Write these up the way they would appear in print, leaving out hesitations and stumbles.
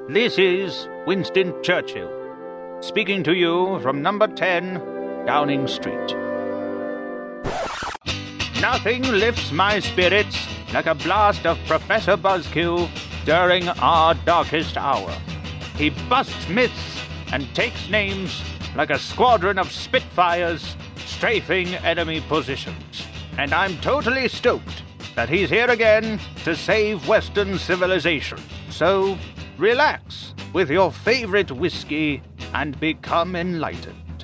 This is Winston Churchill, speaking to you from number 10, Downing Street. Nothing lifts my spirits like a blast of Professor Buzzkill during our darkest hour. He busts myths and takes names like a squadron of Spitfires strafing enemy positions. And I'm totally stoked that he's here again to save Western civilization. So, relax with your favorite whiskey and become enlightened.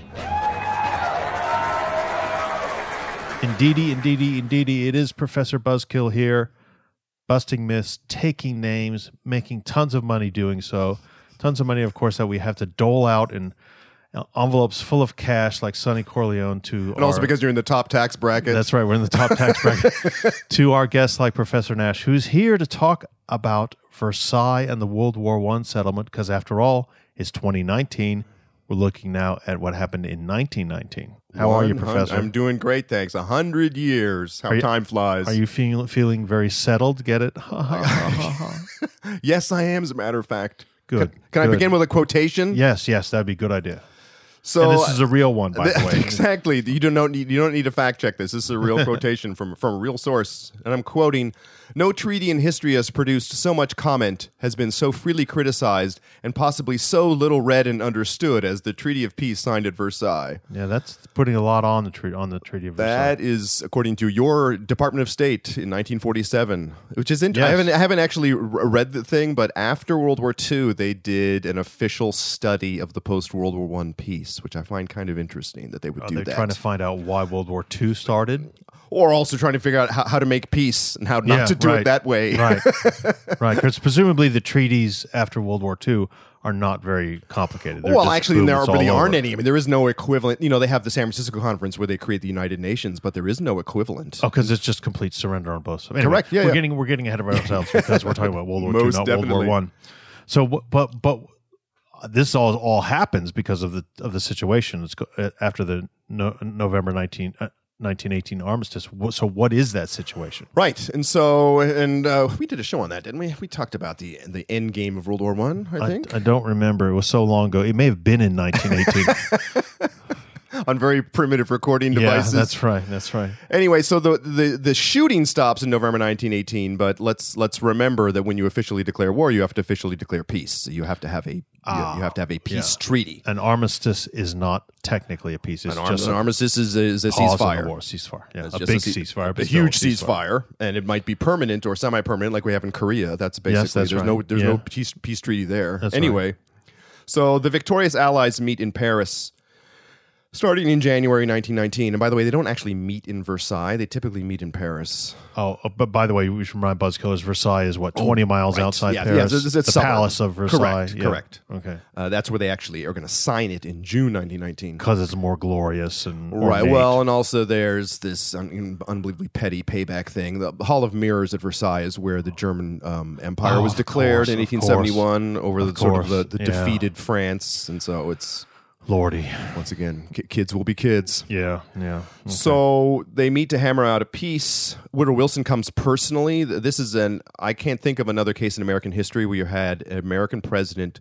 Indeedy, it is Professor Buzzkill here, busting myths, taking names, making tons of money doing so. Tons of money, of course, that we have to dole out in envelopes full of cash like Sonny Corleone to And also because you're in the top tax bracket. That's right, we're in the top tax bracket. To our guests like Professor Nash, who's here to talk about Versailles and the World War I settlement, because after all, it's 2019. We're looking now at what happened in 1919. How are you, Professor? I'm doing great, thanks. 100 years. How time flies. Are you feeling very settled? Get it? Yes, I am, as a matter of fact. Good. Can I begin with a quotation? Yes, that'd be a good idea. So, and this is a real one, by the way. Exactly. You don't need to fact check this. This is a real quotation from a real source. And I'm quoting, "No treaty in history has produced so much comment, has been so freely criticized, and possibly so little read and understood as the Treaty of Peace signed at Versailles." Yeah, that's putting a lot on the Treaty of Versailles. That is, according to your Department of State in 1947, which is interesting. Yes. I haven't actually read the thing, but after World War II, they did an official study of the post-World War I peace, which I find kind of interesing that they would do that. Are they trying to find out why World War II started? Or also trying to figure out how to make peace and how not to do it that way. Right, right. Because presumably the treaties after World War II are not very complicated. They're actually, there really aren't any. I mean, there is no equivalent. You know, they have the San Francisco Conference where they create the United Nations, but there is no equivalent. Oh, because it's just complete surrender on both sides. Anyway, correct. Yeah, we're getting ahead of ourselves because we're talking about World War II, not definitely. World War I. So, but this all happens because of the situation. It's after the November 1918 armistice. So what is that situation? Right. And so, we did a show on that, didn't we? We talked about the end game of World War I think. I don't remember. It was so long ago. It may have been in 1918. On very primitive recording devices. Yeah, that's right. Anyway, so the shooting stops in November 1918, but let's remember that when you officially declare war, you have to officially declare peace. So you have to have a peace treaty. An armistice is not technically a peace. It's just an armistice is a ceasefire. Ceasefire. Yeah, a big ceasefire, a huge ceasefire, and it might be permanent or semi-permanent, like we have in Korea. That's basically there's no peace treaty there. Anyway, so the victorious Allies meet in Paris starting in January 1919. And by the way, they don't actually meet in Versailles. They typically meet in Paris. Oh, but by the way, we should remind Buzzkill, Versailles is 20 miles outside Paris? Yeah, it's the Palace of Versailles. Correct. Okay. That's where they actually are going to sign it in June 1919. Because it's more glorious and right. Well, and also there's this unbelievably petty payback thing. The Hall of Mirrors at Versailles is where the German Empire was declared in 1871 over the defeated France. And so it's... Lordy. Once again, kids will be kids. Yeah. Okay. So they meet to hammer out a peace. Woodrow Wilson comes personally. This is I can't think of another case in American history where you had an American president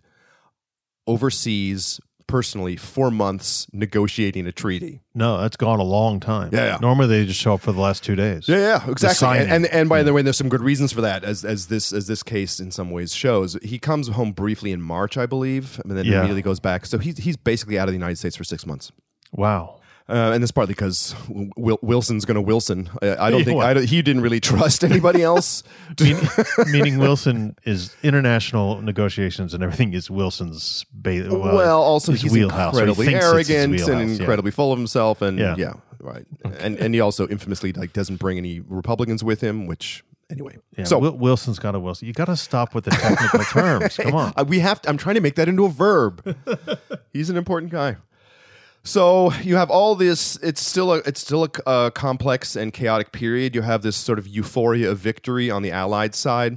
overseas personally 4 months negotiating a treaty. No, that's gone a long time. Yeah. Normally they just show up for the last 2 days. Yeah, exactly. And by the way, there's some good reasons for that, as this case in some ways shows. He comes home briefly in March, I believe, and then immediately goes back. So he's basically out of the United States for 6 months. Wow. And that's partly because Wilson's going to Wilson. I don't think he didn't really trust anybody else. Meaning Wilson is international negotiations and everything is Wilson's. Also he's wheelhouse, incredibly arrogant wheelhouse, and incredibly full of himself, and right. Okay. And he also infamously doesn't bring any Republicans with him, which. Anyway, so Wilson's got a Wilson. You got to stop with the technical terms. Come on, I'm trying to make that into a verb. He's an important guy. So you have all this. It's still a complex and chaotic period. You have this sort of euphoria of victory on the Allied side.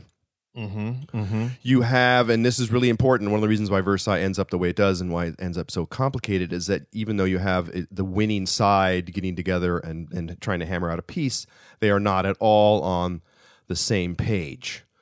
You have, and this is really important, one of the reasons why Versailles ends up the way it does and why it ends up so complicated is that even though you have the winning side getting together and trying to hammer out a peace, they are not at all on the same page.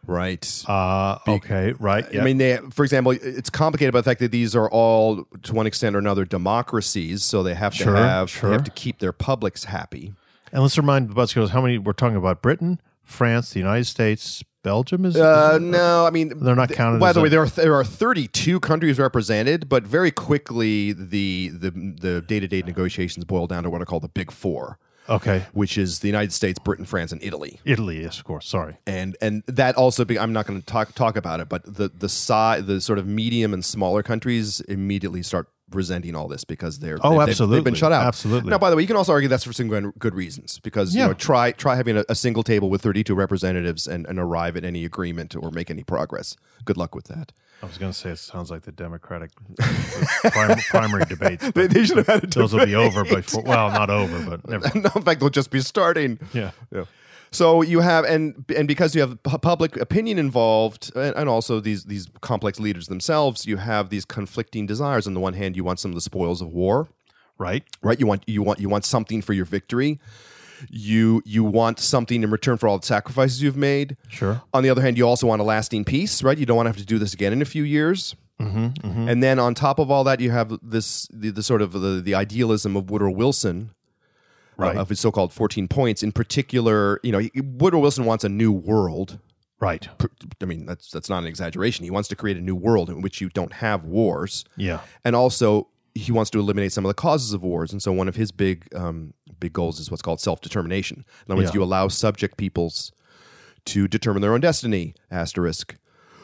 Right. Okay, right. I mean, for example, it's complicated by the fact that these are all, to one extent or another, democracies. So they have to they have to keep their publics happy. And let's remind the Buzzkills how many we're talking about: Britain, France, the United States, Belgium. No, I mean they're not counted. By the way, there are 32 countries represented, but very quickly the day-to-day negotiations boil down to what are called the Big Four. Okay, which is the United States, Britain, France, and Italy. Italy, yes, of course. Sorry, and that also I'm not going to talk about it, but the sort of medium and smaller countries immediately start resenting all this because they've been shut out. Absolutely. Now, by the way, you can also argue that's for some good reasons because try having a single table with 32 representatives and arrive at any agreement or make any progress. Good luck with that. I was going to say it sounds like the Democratic primary debates. They should have had a debate. Those will be over before. Well, not over, but never. No, in fact, they'll just be starting. Yeah. So you have and because you have public opinion involved, and also these complex leaders themselves, you have these conflicting desires. On the one hand, you want some of the spoils of war, right? You want something for your victory. You want something in return for all the sacrifices you've made. Sure. On the other hand, you also want a lasting peace, right? You don't want to have to do this again in a few years. And then on top of all that, you have this the sort of the idealism of Woodrow Wilson. Right. Of his so-called 14 points. In particular, Woodrow Wilson wants a new world. Right. I mean, that's not an exaggeration. He wants to create a new world in which you don't have wars. Yeah. And also, he wants to eliminate some of the causes of wars. And so one of his big goals is what's called self-determination. In other words, you allow subject peoples to determine their own destiny, asterisk.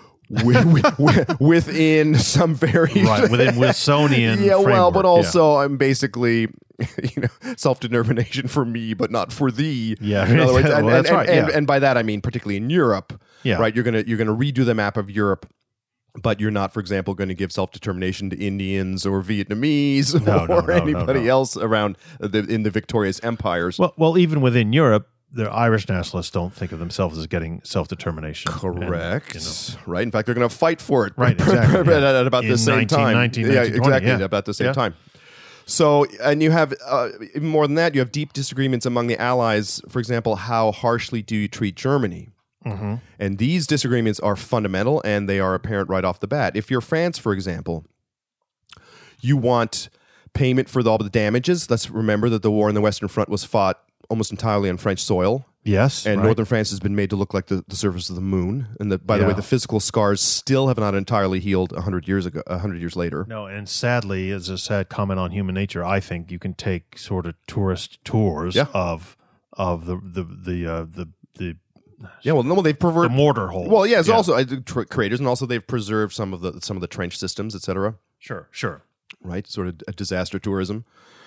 Within some very within Wilsonian framework. But also I'm basically self-determination for me, but not for thee. Yeah, in other words, that's right. And by that I mean particularly in Europe. Yeah. Right. You're gonna redo the map of Europe, but you're not, for example, going to give self-determination to Indians or Vietnamese or anybody else around in the victorious empires. Well, even within Europe, the Irish nationalists don't think of themselves as getting self-determination. Correct. Right. In fact, they're going to fight for it. Right. Exactly. At about the same time. 1920, about the same time. So, and you have, even more than that, you have deep disagreements among the Allies. For example, how harshly do you treat Germany? And these disagreements are fundamental, and they are apparent right off the bat. If you're France, for example, you want payment for all the damages. Let's remember that the war in the Western Front was fought almost entirely on French soil. Yes. And northern France has been made to look like the surface of the moon. And by the way, the physical scars still have not entirely healed 100 years later. No, and sadly, as a sad comment on human nature, I think you can take sort of tourist tours of the they've perverted the mortar hole. Well, yeah, it's also craters, and also they've preserved some of the trench systems, etc. Sure. Right, sort of a disaster tourism.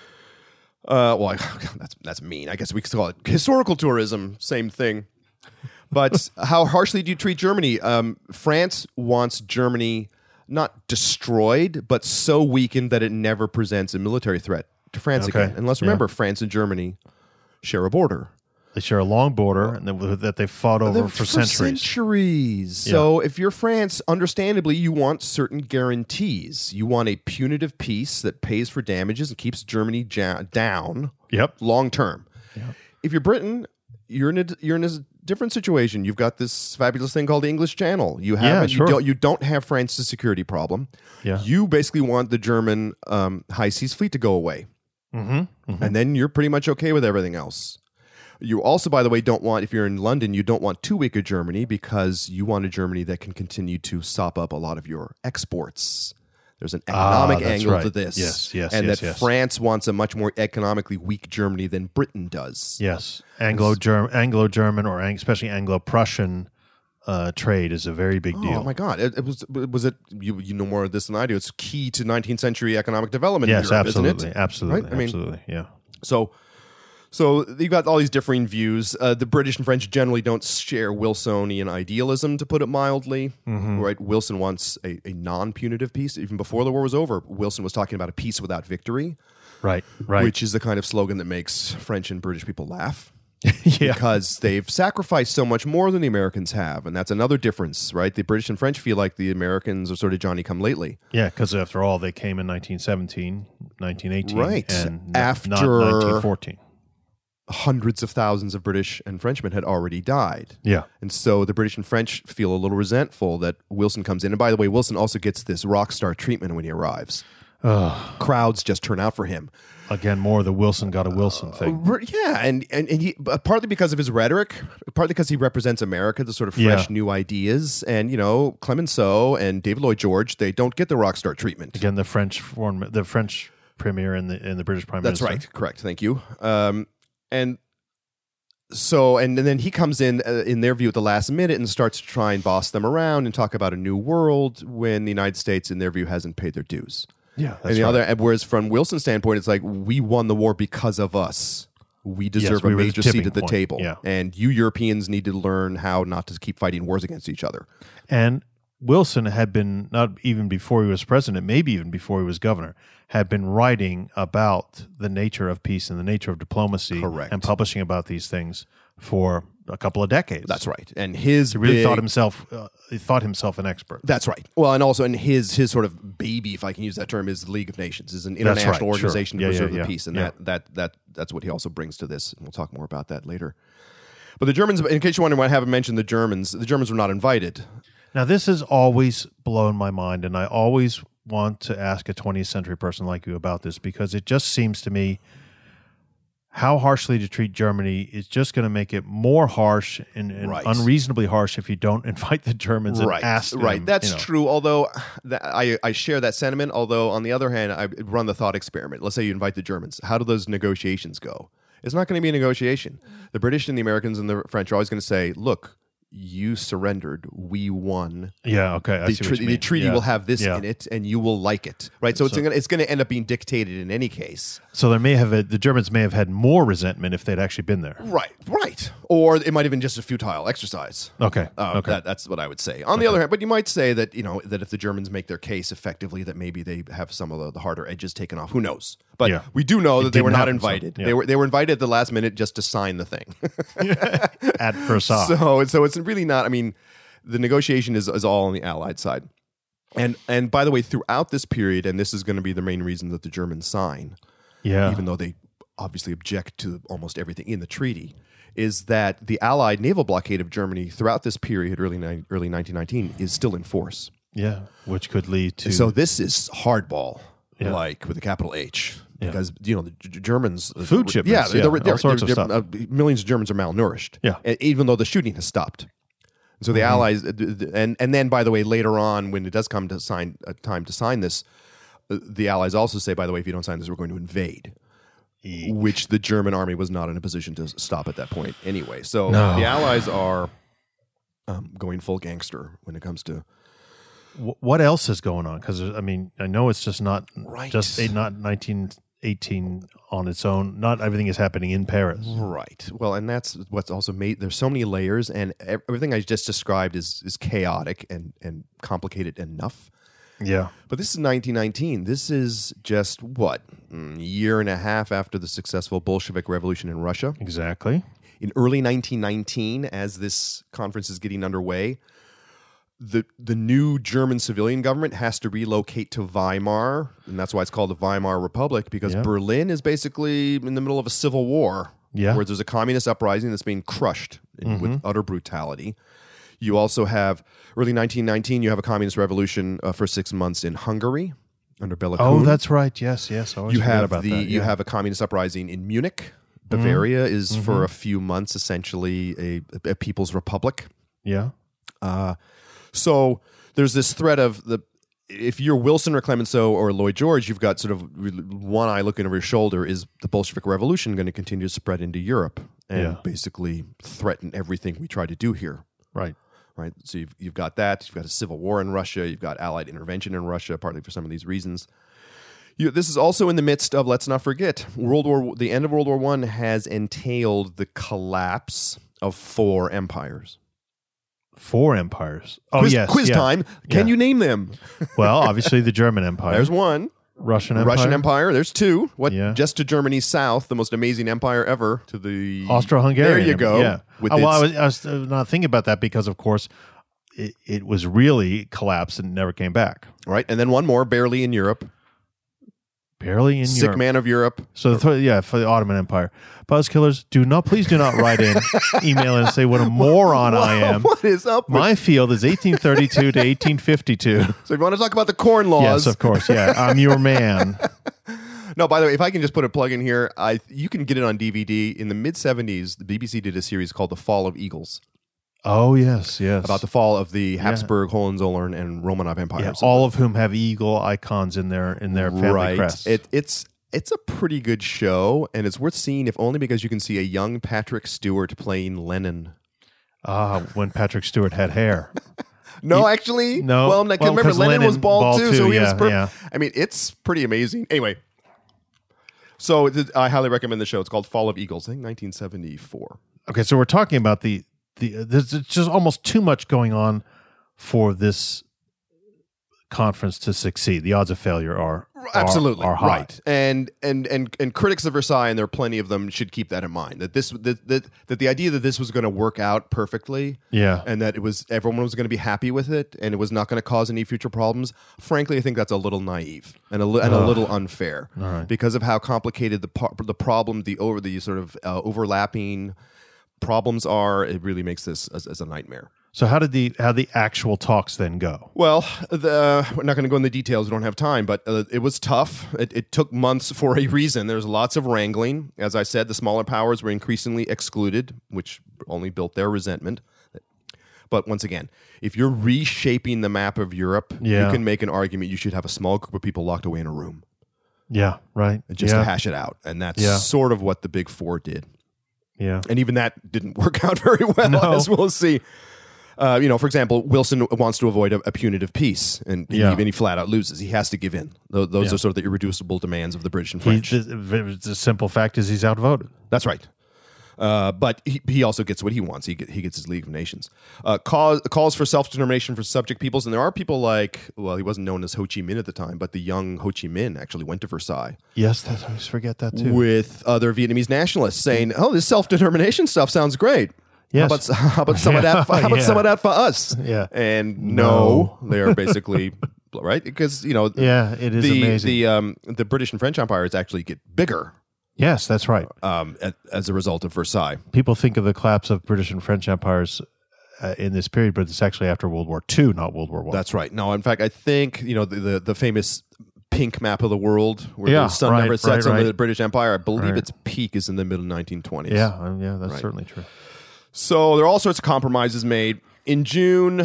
That's mean. I guess we could call it historical tourism. Same thing. But how harshly do you treat Germany? France wants Germany not destroyed, but so weakened that it never presents a military threat to France again. And let's remember, France and Germany share a border. They share a long border that they've fought over for centuries. So if you're France, understandably, you want certain guarantees. You want a punitive peace that pays for damages and keeps Germany down long term. Yep. If you're Britain, you're in a different situation. You've got this fabulous thing called the English Channel. You don't have France's security problem. Yeah. You basically want the German high seas fleet to go away. And then you're pretty much okay with everything else. You also, by the way, if you're in London, you don't want too weak a Germany because you want a Germany that can continue to sop up a lot of your exports. There's an economic angle to this. Yes. France wants a much more economically weak Germany than Britain does. Yes. Anglo-German or especially Anglo-Prussian trade is a very big deal. Oh my God! You know more of this than I do. It's key to 19th century economic development. Yes, in Europe, absolutely, isn't it? absolutely, right? absolutely. Yeah. So you've got all these differing views. The British and French generally don't share Wilsonian idealism, to put it mildly. Right? Wilson wants a non-punitive peace. Even before the war was over, Wilson was talking about a peace without victory. Right. Which is the kind of slogan that makes French and British people laugh. Because they've sacrificed so much more than the Americans have, and that's another difference, right? The British and French feel like the Americans are sort of Johnny-come-lately. Yeah, because after all, they came in 1917, 1918, right? and After not 1914. hundreds of thousands of British and Frenchmen had already died. Yeah. And so the British and French feel a little resentful that Wilson comes in. And by the way, Wilson also gets this rock star treatment when he arrives. Crowds just turn out for him. Again, more of the Wilson got a Wilson thing. Yeah, and he partly because of his rhetoric, partly because he represents America, the sort of fresh new ideas. And Clemenceau and David Lloyd George, they don't get the rock star treatment. Again, the French premier and the British prime That's minister. right, correct. Thank you. And then he comes in their view at the last minute and starts to try and boss them around and talk about a new world when the United States, in their view, hasn't paid their dues. Yeah, that's whereas from Wilson's standpoint, it's like, we won the war because of us. We deserve a we were the major seat tipping at the point. table. Yeah. And you Europeans need to learn how not to keep fighting wars against each other. And Wilson had been, not even before he was president, maybe even before he was governor, had been writing about the nature of peace and the nature of diplomacy. Correct. And publishing about these things for a couple of decades. That's right. And he really thought himself an expert. That's right. Well, and also, and his sort of baby, if I can use that term, is the League of Nations, is an international organization to preserve the peace, and that's what he also brings to this. And we'll talk more about that later. But the Germans, in case you wonder why I haven't mentioned the Germans were not invited. Now, this has always blown my mind, and I always want to ask a 20th century person like you about this, because it just seems to me how harshly to treat Germany is just going to make it more harsh and unreasonably harsh if you don't invite the Germans and ask them. Right, that's true, although I share that sentiment. Although, on the other hand, I run the thought experiment. Let's say you invite the Germans. How do those negotiations go? It's not going to be a negotiation. The British and the Americans and the French are always going to say, look, you surrendered. We won. Yeah, okay. The treaty will have this in it, and you will like it, right? So it's going to end up being dictated in any case. So the Germans may have had more resentment if they'd actually been there. Right. Or it might have been just a futile exercise. Okay. That's what I would say. On the other hand, but you might say that that if the Germans make their case effectively, that maybe they have some of the harder edges taken off. Who knows? But we do know that they were not invited. They were invited at the last minute just to sign the thing. At Versailles. So it's really not. I mean, the negotiation is all on the Allied side. And by the way, throughout this period, and this is going to be the main reason that the Germans sign, even though they obviously object to almost everything in the treaty, is that the Allied naval blockade of Germany throughout this period, early 1919, is still in force. Yeah, which could lead to... So this is hardball, like with a capital H. Because the Germans, food shipments, all sorts of stuff. Millions of Germans are malnourished. Even though the shooting has stopped. So the Allies, and then by the way, later on when it does come to time to sign this, the Allies also say, by the way, if you don't sign this, we're going to invade. Which the German army was not in a position to stop at that point anyway. So the Allies are going full gangster when it comes to. What else is going on? Because I mean, I know it's just not not 1918 on its own. Not everything is happening in Paris. Right. Well, and that's what's also made. There's so many layers, and everything I just described is chaotic and complicated enough. Yeah. But this is 1919. This is just a year and a half after the successful Bolshevik Revolution in Russia. Exactly. In early 1919, as this conference is getting underway, the new German civilian government has to relocate to Weimar, and that's why it's called the Weimar Republic, because Berlin is basically in the middle of a civil war, where there's a communist uprising that's being crushed with utter brutality. You also have, early 1919, you have a communist revolution for 6 months in Hungary under Bela Kun. Oh, that's right. Yes. I always forget about that. You have a communist uprising in Munich. Bavaria is for a few months essentially a people's republic. Yeah. So there's this threat of if you're Wilson or Clemenceau or Lloyd George, you've got sort of one eye looking over your shoulder. Is the Bolshevik Revolution going to continue to spread into Europe and basically threaten everything we try to do here? Right. So you've got that. You've got a civil war in Russia. You've got Allied intervention in Russia, partly for some of these reasons. This is also in the midst of, let's not forget, the end of World War I has entailed the collapse of 4 empires. 4 empires. Oh, quiz time. Can you name them? Well, obviously the German Empire. There's one. Russian Empire. There's 2. Just to Germany's south, the most amazing empire ever, to the Austro-Hungarian. There you go. Yeah. I was not thinking about that because, of course, it was really collapsed and never came back. Right, and then one more, barely in Europe. Barely in Sick Europe. man of Europe. So, for the Ottoman Empire. Buzzkillers, please do not write in, email in and say what a moron I am. What is up with My field is 1832 to 1852. So if you want to talk about the Corn Laws. Yes, of course. Yeah, I'm your man. No, by the way, if I can just put a plug in here, you can get it on DVD. In the mid-'70s, the BBC did a series called The Fall of Eagles. Oh, yes. About the fall of the Habsburg, Hohenzollern, and Romanov empires. Yeah, all of whom have eagle icons in their family crests. It's a pretty good show, and it's worth seeing, if only because you can see a young Patrick Stewart playing Lenin. When Patrick Stewart had hair. No, actually. No. Well, remember, 'cause Lenin was bald too, so he was perfect. yeah. I mean, it's pretty amazing. Anyway, so I highly recommend the show. It's called Fall of Eagles, I think 1974. Okay, so we're talking about there's just almost too much going on for this conference to succeed. The odds of failure are Absolutely high. right, and critics of Versailles, and there are plenty of them, should keep that in mind. That the idea that this was going to work out perfectly, and that everyone was going to be happy with it, and it was not going to cause any future problems. Frankly, I think that's a little naive and a little unfair because of how complicated the problem, the sort of overlapping problems are. It really makes this as a nightmare. So how did the actual talks then go? Well, we're not going to go into the details. We don't have time, but it was tough. It took months for a reason. There's lots of wrangling. As I said, the smaller powers were increasingly excluded, which only built their resentment. But once again, if you're reshaping the map of Europe, you can make an argument you should have a small group of people locked away in a room. Yeah, right. Just to hash it out. And that's sort of what the Big Four did. Yeah. And even that didn't work out very well, as we'll see. For example, Wilson wants to avoid a punitive peace, and he flat out loses. He has to give in. Those are sort of the irreducible demands of the British and French. The simple fact is he's outvoted. That's right. But he also gets what he wants. He gets his League of Nations. Calls for self-determination for subject peoples. And there are people like, well, he wasn't known as Ho Chi Minh at the time, but the young Ho Chi Minh actually went to Versailles. Yes, I always forget that too. With other Vietnamese nationalists saying, oh, this self-determination stuff sounds great. Yes. How about some of that? How about some of that for us? Yeah. And no, they are basically right because it is amazing. The British and French empires actually get bigger. Yes, that's right. As a result of Versailles, people think of the collapse of British and French empires in this period, but it's actually after World War II, not World War I. That's right. No, in fact, I think the famous pink map of the world where the sun never sets on the British Empire. I believe its peak is in the middle 1920s. Yeah, that's certainly true. So there are all sorts of compromises made. In June,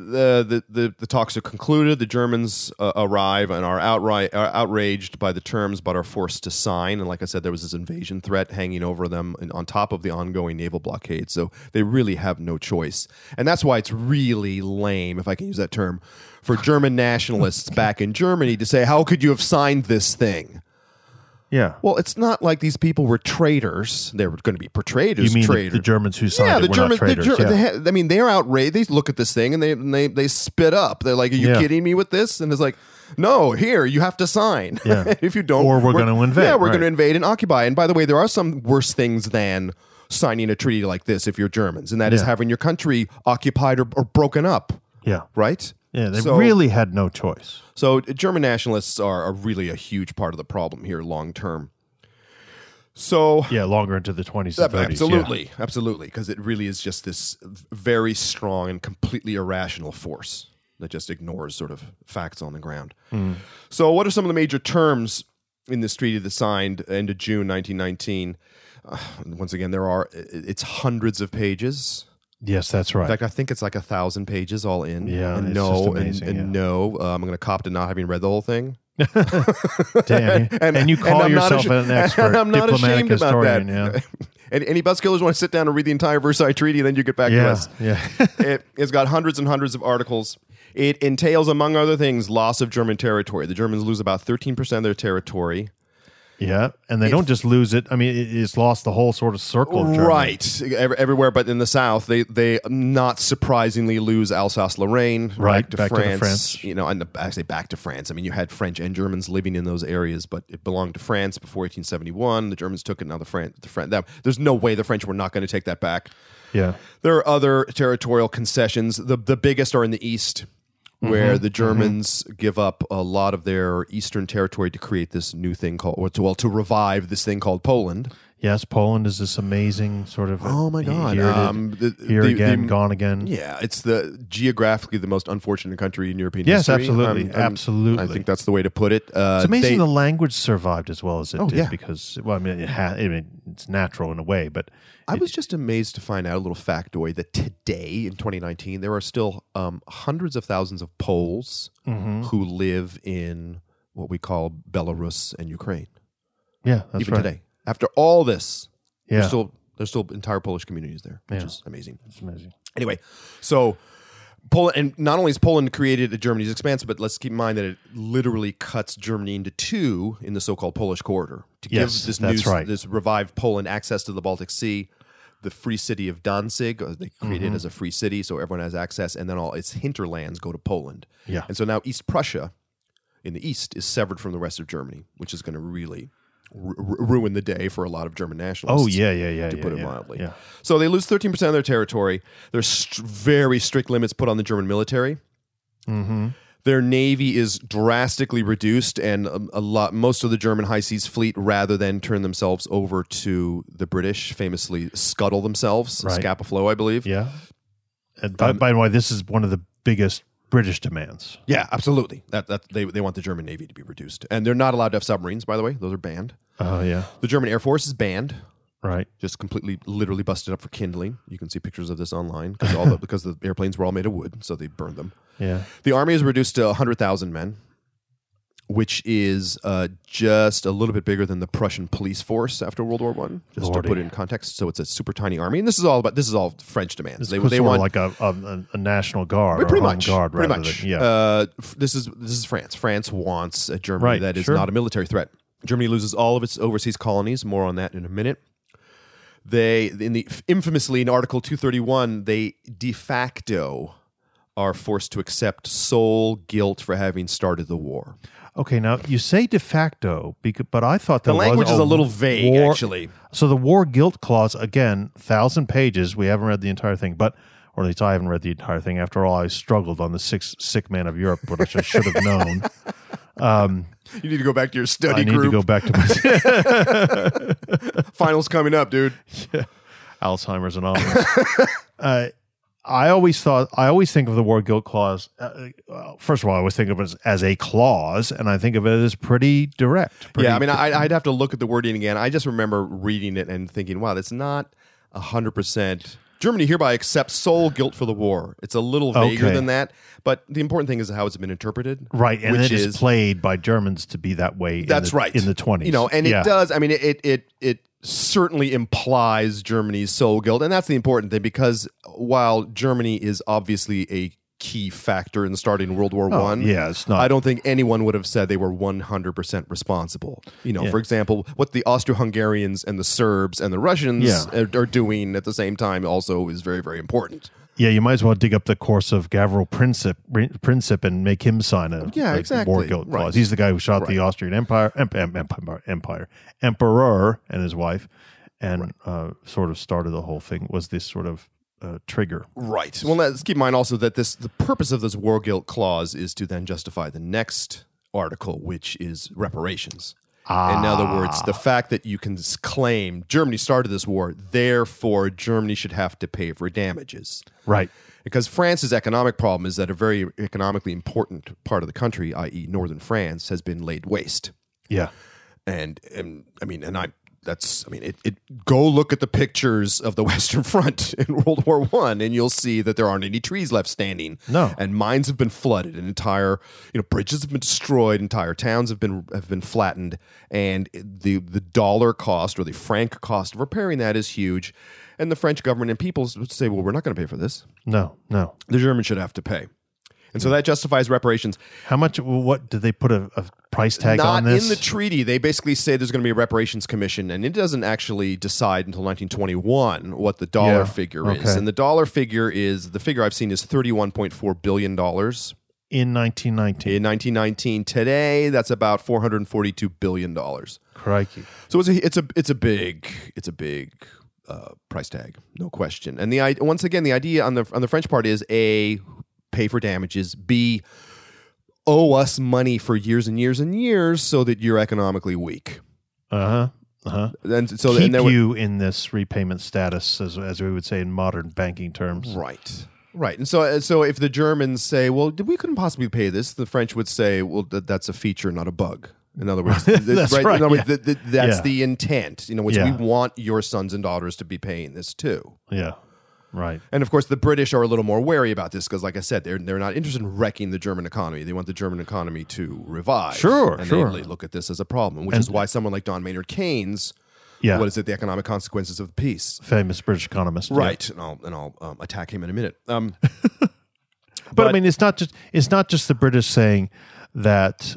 the talks are concluded. The Germans arrive and are outraged by the terms, but are forced to sign. And like I said, there was this invasion threat hanging over them on top of the ongoing naval blockade. So they really have no choice. And that's why it's really lame, if I can use that term, for German nationalists back in Germany to say, how could you have signed this thing? Yeah. Well, it's not like these people were traitors. They were going to be portrayed as traitors. The Germans who signed it were not traitors. They're outraged. They look at this thing and they spit up. They're like, "Are you kidding me with this?" And it's like, "No, here you have to sign. Yeah. If you don't, or we're going to invade. Yeah, we're going to invade and occupy." And by the way, there are some worse things than signing a treaty like this if you're Germans, and that is having your country occupied or broken up. Yeah. Right. Yeah, they really had no choice. So German nationalists are really a huge part of the problem here long term. So longer into the 20s and 30s. Absolutely, because it really is just this very strong and completely irrational force that just ignores sort of facts on the ground. So what are some of the major terms in this treaty that's signed end of June 1919? Once again, it's hundreds of pages. Yes, that's right. In fact, I think it's like 1,000 pages all in. Yeah, and it's just amazing, I'm going to cop to not having read the whole thing. Damn. And you call yourself an expert, and I'm not diplomatic ashamed historian. about that. Yeah. And any buzzkillers want to sit down and read the entire Versailles Treaty, and then you get back to us. Yeah. It's got hundreds and hundreds of articles. It entails, among other things, loss of German territory. The Germans lose about 13% of their territory. Yeah, and they don't just lose it. I mean, it's lost the whole sort of circle of Germany. Right. Everywhere but in the south, they not surprisingly lose Alsace-Lorraine, back to France. And I say back to France. I mean, you had French and Germans living in those areas, but it belonged to France before 1871. The Germans took it, now there's no way the French were not going to take that back. Yeah. There are other territorial concessions. The biggest are in the east, where the Germans give up a lot of their eastern territory to create this new thing called, to revive this thing called Poland. Yes, Poland is this amazing sort of. Oh my God! Here again, gone again. Yeah, it's geographically the most unfortunate country in European Yes, history. absolutely, absolutely. I think that's the way to put it. It's amazing the language survived as well as it did yeah. because, well, I mean, it's natural in a way, but I was just amazed to find out a little factoid that today in 2019 there are still hundreds of thousands of Poles who live in what we call Belarus and Ukraine. Yeah, that's even right. today. After all this, Yeah. there's still entire Polish communities there, which is amazing. It's amazing. Anyway, so Poland, and not only has Poland created Germany's expanse, but let's keep in mind that it literally cuts Germany into two in the so-called Polish corridor to give this revived Poland access to the Baltic Sea, the free city of Danzig. They create it as a free city, so everyone has access, and then all its hinterlands go to Poland. Yeah. And so now East Prussia in the east is severed from the rest of Germany, which is going to really ruin the day for a lot of German nationalists. Oh, yeah. To put it mildly. Yeah. So they lose 13% of their territory. There's very strict limits put on the German military. Mm-hmm. Their navy is drastically reduced, and most of the German high seas fleet, rather than turn themselves over to the British, famously scuttle themselves. Right. Scapa Flow, I believe. Yeah. And by the way, this is one of the biggest British demands. Yeah, absolutely. They want the German navy to be reduced, and they're not allowed to have submarines. By the way, those are banned. Oh, yeah. The German Air Force is banned. Right. Just completely, literally busted up for kindling. You can see pictures of this online because the airplanes were all made of wood, so they burned them. Yeah. The army is reduced to 100,000 men, which is just a little bit bigger than the Prussian police force after World War I. Just to put it in context, so it's a super tiny army, and this is all French demands. They want like a national guard, or pretty a home much, guard, pretty rather much. Than, This is France. France wants a Germany that is not a military threat. Germany loses all of its overseas colonies. More on that in a minute. Infamously in Article 231, they de facto are forced to accept sole guilt for having started the war. Okay, now you say de facto, but I thought the language is a little vague, actually. So the war guilt clause, again, 1,000 pages. We haven't read the entire thing, or at least I haven't read the entire thing. After all, I struggled on the sick man of Europe, which I should have known. You need to go back to your study group. I need to go back to my finals coming up, dude. Yeah. Alzheimer's Anonymous. I always think of the war guilt clause. First of all, I always think of it as a clause, and I think of it as pretty direct. Yeah, I mean, I'd have to look at the wording again. I just remember reading it and thinking, wow, that's not 100%. Germany hereby accepts sole guilt for the war. It's a little vaguer than that, but the important thing is how it's been interpreted. Right, and it is played by Germans to be that way. That's right. In the 20s. And it does. I mean, it certainly implies Germany's sole guilt, and that's the important thing, because while Germany is obviously a key factor in starting World War I, it's not. I don't think anyone would have said they were 100% responsible. For example, what the Austro-Hungarians and the Serbs and the Russians are doing at the same time also is very, very important. Yeah, you might as well dig up the course of Gavril Princip and make him sign a war guilt clause. Right. He's the guy who shot the Austrian Emperor, and his wife, and sort of started the whole thing. Was this sort of trigger? Right. Well, let's keep in mind also that the purpose of this war guilt clause is to then justify the next article, which is reparations. In other words, the fact that you can claim Germany started this war, therefore Germany should have to pay for damages. Right. Because France's economic problem is that a very economically important part of the country, i.e. northern France, has been laid waste. Yeah. Go look at the pictures of the Western Front in World War I, and you'll see that there aren't any trees left standing. No, and mines have been flooded, and entire bridges have been destroyed, entire towns have been flattened, and the dollar cost or the franc cost of repairing that is huge. And the French government and people would say, "Well, we're not going to pay for this. No, the Germans should have to pay." And so that justifies reparations. How much? What did they put a price tag on this? Not in the treaty. They basically say there's going to be a reparations commission, and it doesn't actually decide until 1921 what the dollar figure is. And the dollar figure the figure I've seen is $31.4 billion. In 1919. In 1919. Today, that's about $442 billion. Crikey. So it's a big price tag, no question. And once again, the idea on the French part is a pay for damages, B, owe us money for years and years and years so that you're economically weak. And so Keep you in this repayment status, as we would say in modern banking terms. Right. And so if the Germans say, well, we couldn't possibly pay this, the French would say, well, that's a feature, not a bug. In other words, that's right. In other words, that's the intent. Which we want your sons and daughters to be paying this too. Yeah. Right. And of course, the British are a little more wary about this because, like I said, they're not interested in wrecking the German economy. They want the German economy to revive. Sure. They look at this as a problem, which is why someone like John Maynard Keynes, what is it? The Economic Consequences of Peace. Famous British economist. Right. Yeah. And I'll attack him in a minute. But I mean, it's not just the British saying that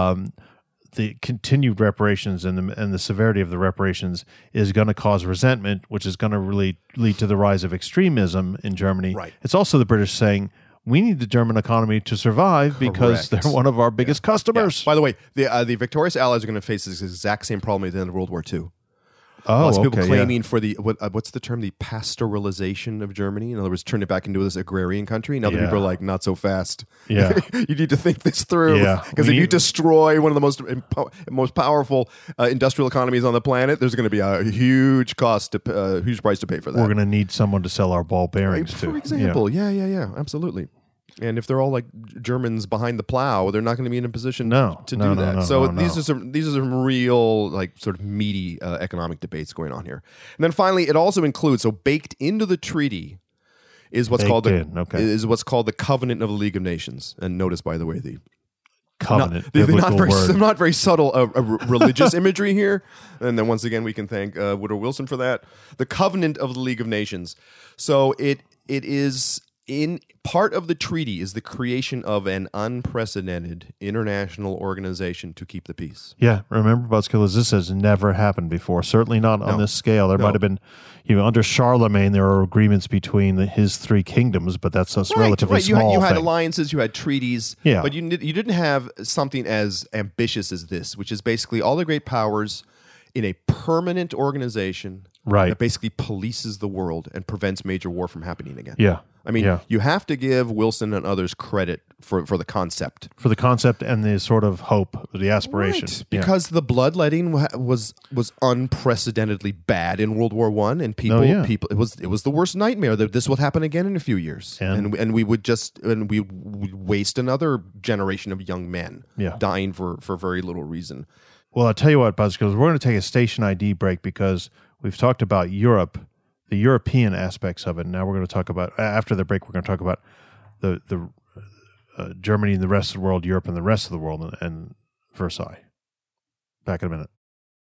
the continued reparations and the severity of the reparations is going to cause resentment, which is going to really lead to the rise of extremism in Germany. Right. It's also the British saying we need the German economy to survive because they're one of our biggest customers. By the way, the victorious Allies are going to face this exact same problem at the end of World War II. Oh, Lots of people claiming for the what's the term? The pastoralization of Germany. In other words, turn it back into this agrarian country. And other people are like, not so fast. Yeah, you need to think this through. Yeah, because if you destroy one of the most powerful industrial economies on the planet, there's going to be a huge price to pay for that. We're going to need someone to sell our ball bearings to. For example, yeah, absolutely. And if they're all like Germans behind the plow, they're not going to be in a position to do that. These are some real like sort of meaty economic debates going on here. And then finally, it also includes baked into the treaty is what's called the Covenant of the League of Nations. And notice, by the way, the covenant. They're not very subtle religious imagery here. And then once again, we can thank Woodrow Wilson for that. The Covenant of the League of Nations. So it is. In part of the treaty is the creation of an unprecedented international organization to keep the peace. Yeah, remember, Buzzkill, this has never happened before. Certainly not on this scale. There might have been, under Charlemagne, there are agreements between his three kingdoms, but that's a relatively small You had thing. alliances, you had treaties, but you didn't have something as ambitious as this, which is basically all the great powers in a permanent organization that basically polices the world and prevents major war from happening again. Yeah. I mean, you have to give Wilson and others credit for the concept. For the concept and the sort of hope, the aspiration. Right, because the bloodletting was unprecedentedly bad in World War I, and people it was the worst nightmare that this will happen again in a few years. And we would waste another generation of young men dying for very little reason. Well, I'll tell you what, Buzzkills, we're going to take a station ID break because we've talked about Europe, the European aspects of it. Now we're going to talk about, after the break, we're going to talk about the Germany and the rest of the world, Europe and the rest of the world, and Versailles. Back in a minute.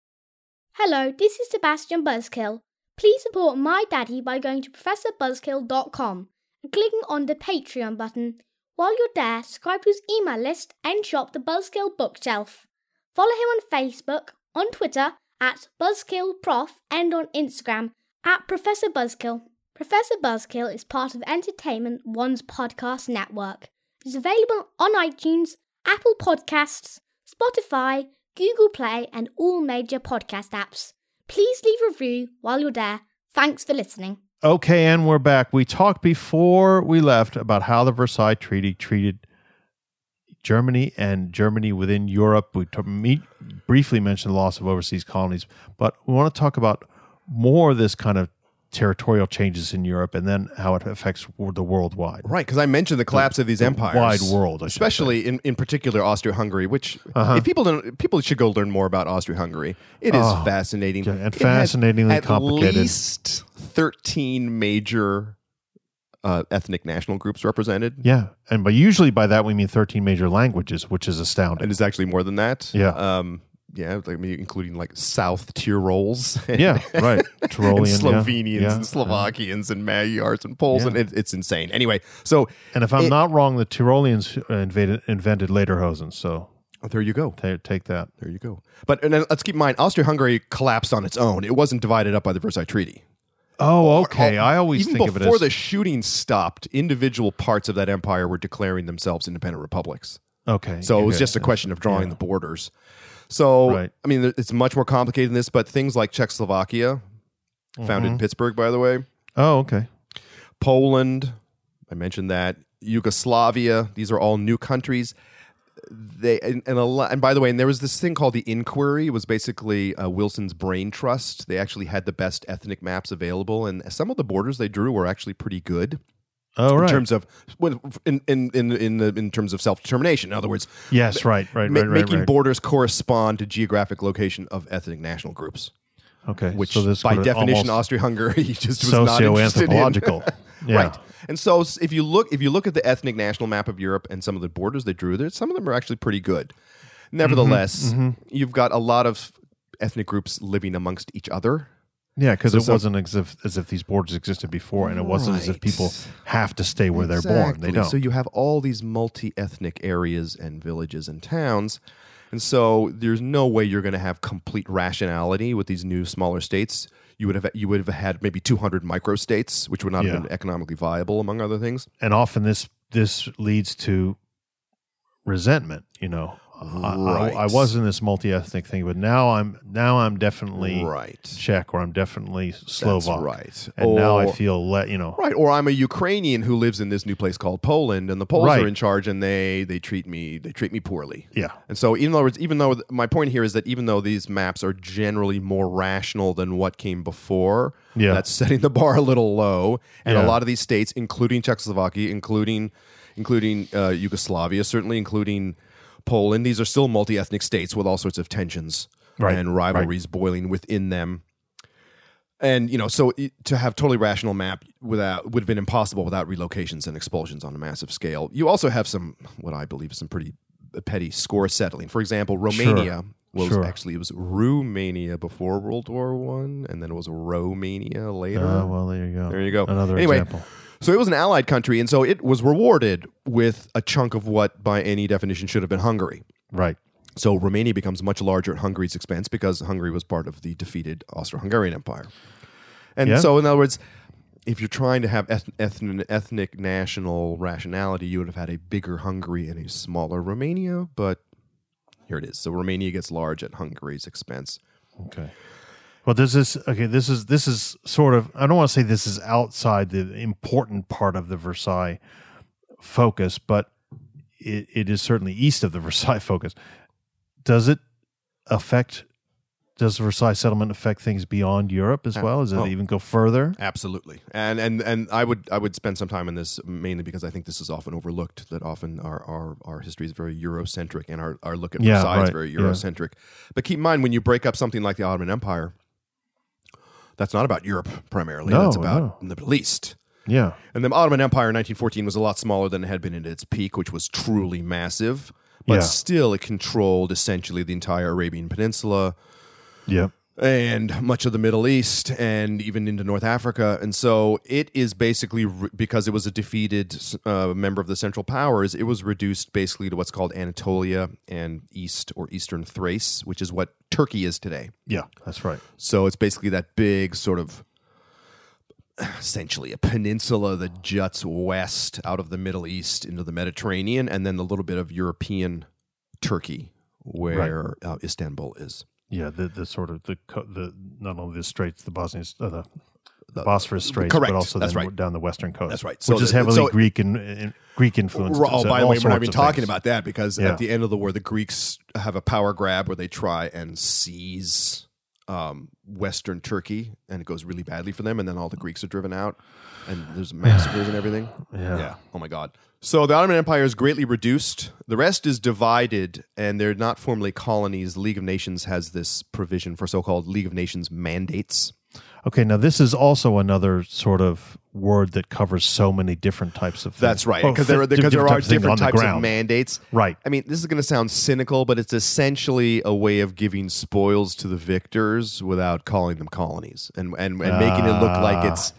Hello, this is Sebastian Buzzkill. Please support my daddy by going to ProfessorBuzzkill.com and clicking on the Patreon button. While you're there, subscribe to his email list and shop the Buzzkill bookshelf. Follow him on Facebook, on Twitter at BuzzkillProf, and on Instagram at Professor Buzzkill. Professor Buzzkill is part of Entertainment One's podcast network. It's available on iTunes, Apple Podcasts, Spotify, Google Play, and all major podcast apps. Please leave a review while you're there. Thanks for listening. Okay, and we're back. We talked before we left about how the Versailles Treaty treated Germany and Germany within Europe. We briefly mentioned the loss of overseas colonies, but we want to talk about more of this kind of territorial changes in Europe and then how it affects the worldwide. Right, because I mentioned the collapse of these empires. Wide world, especially in particular Austria-Hungary, which if people should go learn more about Austria-Hungary. It is fascinating. And fascinatingly complicated. At least 13 major ethnic national groups represented. Yeah, but usually by that we mean 13 major languages, which is astounding. And it's actually more than that. Yeah. Including like South Tyrols. Tyrolean, and Slovenians and Slovakians and Magyars and Poles, and it's insane. Anyway, so and if I'm not wrong, the Tyroleans invented lederhosen. So there you go. Take that. There you go. But let's keep in mind, Austria-Hungary collapsed on its own. It wasn't divided up by the Versailles Treaty. Oh, okay. I always think of it as... Even before the shooting stopped, individual parts of that empire were declaring themselves independent republics. Okay. So it was just a question of drawing the borders. So, I mean, it's much more complicated than this, but things like Czechoslovakia, founded in Pittsburgh, by the way. Oh, okay. Poland, I mentioned that. Yugoslavia, these are all new countries. And by the way, and there was this thing called the Inquiry. It was basically Wilson's brain trust. They actually had the best ethnic maps available, and some of the borders they drew were actually pretty good. Oh, right. In terms of in terms of self-determination. In other words, yes, making borders correspond to geographic location of ethnic national groups. Okay, which so this by sort of definition, Austria-Hungary just was not interested in. Socio-anthropological. Yeah. Right. And so if you look at the ethnic national map of Europe and some of the borders they drew, some of them are actually pretty good. Nevertheless, you've got a lot of ethnic groups living amongst each other. Yeah, because it wasn't as if these borders existed before, and it wasn't as if people have to stay where they're born. They don't. So you have all these multi-ethnic areas and villages and towns, and so there's no way you're going to have complete rationality with these new smaller states. You would have had maybe 200 microstates, which would not have been economically viable, among other things. And often this leads to resentment. You know, Right. I was in this multi-ethnic thing, but now I'm definitely right. Czech, or I'm definitely Slovak. That's right. And now I feel right. Or I'm a Ukrainian who lives in this new place called Poland, and the Poles are in charge, and they treat me poorly. Yeah. And so, in other words, even though my point here is that even though these maps are generally more rational than what came before, that's setting the bar a little low, and a lot of these states, including Czechoslovakia, including Yugoslavia, certainly including Poland, these are still multi-ethnic states with all sorts of tensions and rivalries boiling within them. And, so to have totally rational map would have been impossible without relocations and expulsions on a massive scale. You also have what I believe is some pretty petty score settling. For example, Romania it was Romania before World War I, and then it was Romania later. Well, there you go. There you go. Another example. So it was an allied country, and so it was rewarded with a chunk of what, by any definition, should have been Hungary. Right. So Romania becomes much larger at Hungary's expense because Hungary was part of the defeated Austro-Hungarian Empire. And so, in other words, if you're trying to have ethnic national rationality, you would have had a bigger Hungary and a smaller Romania, but here it is. So Romania gets large at Hungary's expense. Okay. Well, this is sort of, I don't want to say this is outside the important part of the Versailles focus, but it is certainly east of the Versailles focus. Does the Versailles settlement affect things beyond Europe as well? Does it even go further? Absolutely. And I would spend some time on this mainly because I think this is often overlooked, that often our history is very Eurocentric and our look at Versailles is very Eurocentric. But keep in mind, when you break up something like the Ottoman Empire, that's not about Europe primarily. That's about the Middle East. Yeah. And the Ottoman Empire in 1914 was a lot smaller than it had been at its peak, which was truly massive. But still, it controlled essentially the entire Arabian Peninsula. Yep. And much of the Middle East and even into North Africa. And so it is basically, because it was a defeated member of the Central Powers, it was reduced basically to what's called Anatolia and East or Eastern Thrace, which is what Turkey is today. Yeah, that's right. So it's basically that big sort of, essentially a peninsula that juts west out of the Middle East into the Mediterranean, and then the little bit of European Turkey where Istanbul is. Yeah, the sort of the not only the straits, the Bosphorus Straits, correct. but also then down the western coast. That's right. Which is heavily Greek influence. Oh, by the way, we're not even talking things. about that because at the end of the war, the Greeks have a power grab where they try and seize Western Turkey, and it goes really badly for them, and then all the Greeks are driven out, and there's massacres and everything. Yeah. Oh my God. So the Ottoman Empire is greatly reduced. The rest is divided, and they're not formally colonies. The League of Nations has this provision for so-called League of Nations mandates. Okay, now this is also another sort of word that covers so many different types of things. That's right, because there are different types of mandates. Right. I mean, this is going to sound cynical, but it's essentially a way of giving spoils to the victors without calling them colonies and making it look like it's...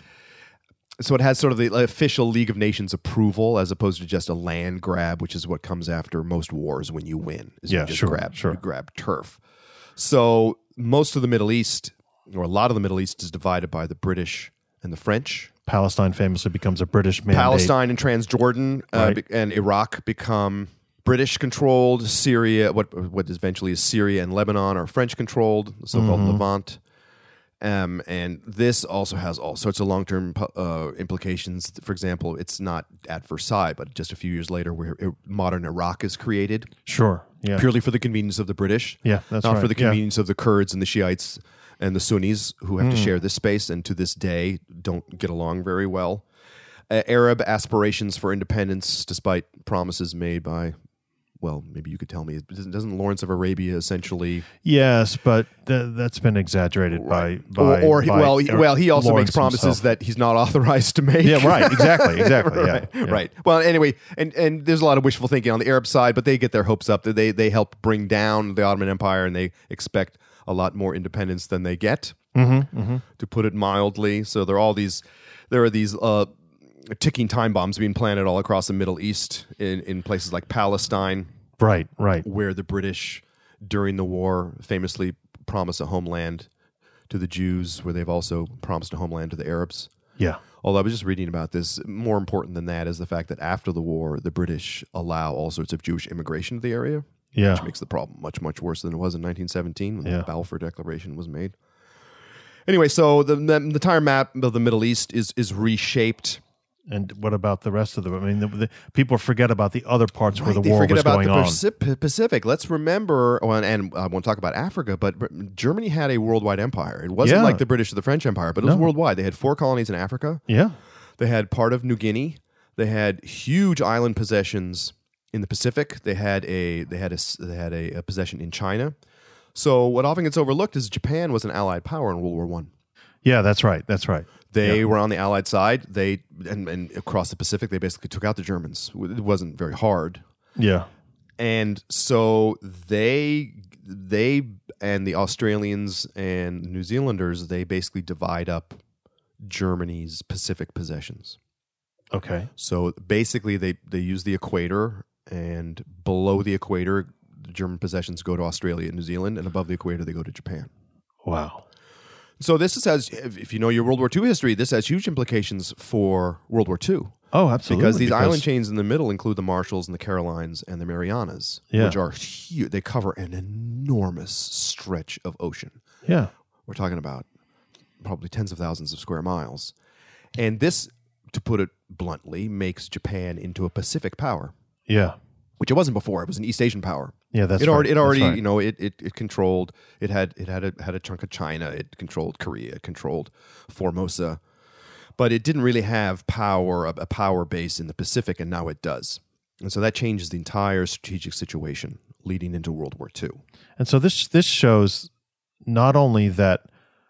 So it has sort of the official League of Nations approval as opposed to just a land grab, which is what comes after most wars when you win. You grab turf. So most of the Middle East, or a lot of the Middle East, is divided by the British and the French. Palestine famously becomes a British mandate. Palestine and Transjordan and Iraq become British-controlled. Syria, what eventually is Syria and Lebanon, are French-controlled, the so-called Levant. And this also has all sorts of long-term implications. For example, it's not at Versailles, but just a few years later, where modern Iraq is created. Sure. Yeah. Purely for the convenience of the British. Yeah, that's not right. for the convenience of the Kurds and the Shiites and the Sunnis who have to share this space and to this day don't get along very well. Arab aspirations for independence, despite promises made by, well, maybe you could tell me, doesn't Lawrence of Arabia essentially? Yes, but that's been exaggerated by he also makes promises himself. that he's not authorized to make. Yeah, right. Exactly. Right, yeah. right. Well, anyway, and there's a lot of wishful thinking on the Arab side, but they get their hopes up. They help bring down the Ottoman Empire, and they expect a lot more independence than they get, to put it mildly. So there are these ticking time bombs being planted all across the Middle East in places like Palestine. Right. Where the British, during the war, famously promised a homeland to the Jews, where they've also promised a homeland to the Arabs. Yeah. Although I was just reading about this, more important than that is the fact that after the war, the British allow all sorts of Jewish immigration to the area, Yeah. which makes the problem much, much worse than it was in 1917 when Yeah. the Balfour Declaration was made. Anyway, so the entire map of the Middle East is reshaped. And what about the rest of the? I mean, the people forget about the other parts where the They war forget was about going on. the Pacific. Let's remember, and I won't talk about Africa, but Germany had a worldwide empire. It wasn't Yeah. like the British or the French Empire, but it was No. worldwide. They had 4 colonies in Africa. Yeah. They had part of New Guinea. They had huge island possessions in the Pacific. They had a possession in China. So what often gets overlooked is Japan was an allied power in World War I. Yeah, that's right. They were on the Allied side. And across the Pacific, they basically took out the Germans. It wasn't very hard. Yeah. And so they and the Australians and New Zealanders, they basically divide up Germany's Pacific possessions. Okay. So basically they use the equator, and below the equator, the German possessions go to Australia and New Zealand, and above the equator, they go to Japan. Wow. So if you know your World War II history, this has huge implications for World War II. Oh, absolutely. Because these island chains in the middle include the Marshalls and the Carolines and the Marianas, Yeah. which are huge. They cover an enormous stretch of ocean. Yeah. We're talking about probably tens of thousands of square miles. And this, to put it bluntly, makes Japan into a Pacific power, Yeah. which it wasn't before. It was an East Asian power. Yeah, that's It right. already, That's right. you know, it controlled. It had a chunk of China. It controlled Korea. It controlled Formosa, but it didn't really have a power base in the Pacific, and now it does. And so that changes the entire strategic situation leading into World War II. And so this shows not only that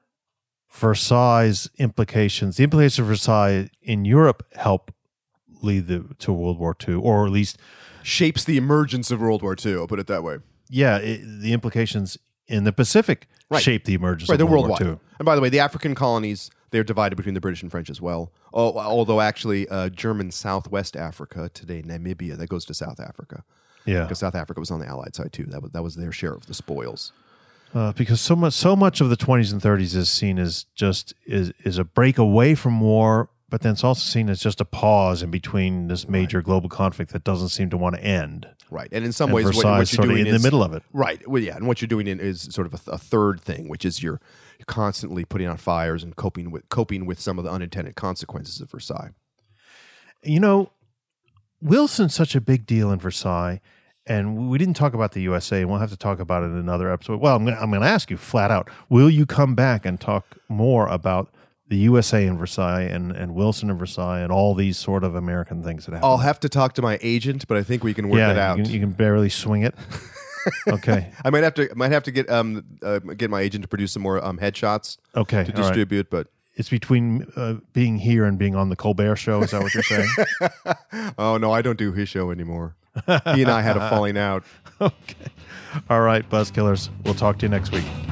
Versailles implications, the implications of Versailles in Europe help lead to World War II, or at least Shapes the emergence of World War II. I'll put it that way. the implications in the Pacific Right. shape the emergence Right, of they're World worldwide. War II. And by the way, the African colonies, they're divided between the British and French as well. Although actually, German Southwest Africa, today Namibia, that goes to South Africa. Yeah, Because South Africa was on the Allied side too. That was their share of the spoils. because so much of the 20s and 30s is seen as just is a break away from war, but then it's also seen as just a pause in between this major global conflict that doesn't seem to want to end. Right. And in some And ways, Versailles what is you're sort of doing in is the middle of it. Right. Well, yeah. And what you're doing is sort of a third thing, which is you're constantly putting out fires and coping with some of the unintended consequences of Versailles. You know, Wilson's such a big deal in Versailles, and we didn't talk about the USA, and we'll have to talk about it in another episode. Well, I'm going to ask you flat out, will you come back and talk more about the USA in Versailles and Wilson in Versailles and all these sort of American things that happen? I'll have to talk to my agent, but I think we can work it out. You can barely swing it. Okay. I might have to get my agent to produce some more headshots Okay. to all right. distribute, but It's between being here and being on the Colbert Show. Is that what you're saying? oh no, I don't do his show anymore. He and I had a falling out. Okay. All right, Buzzkillers. We'll talk to you next week.